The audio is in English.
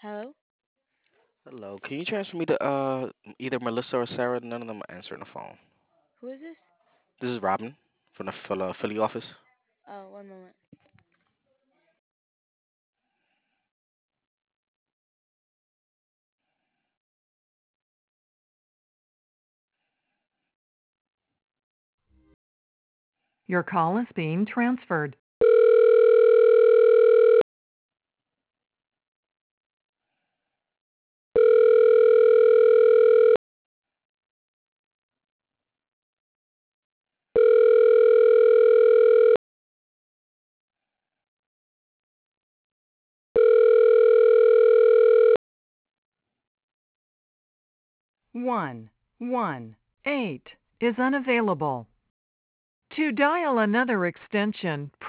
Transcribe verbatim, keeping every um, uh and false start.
Hello? Hello, can you transfer me to uh either Melissa or Sarah? None of them are answering the phone. Who is this? This is Robin from the Phil- uh, Philly office. Oh, one moment. Your call is being transferred. one one eight is unavailable. To dial another extension,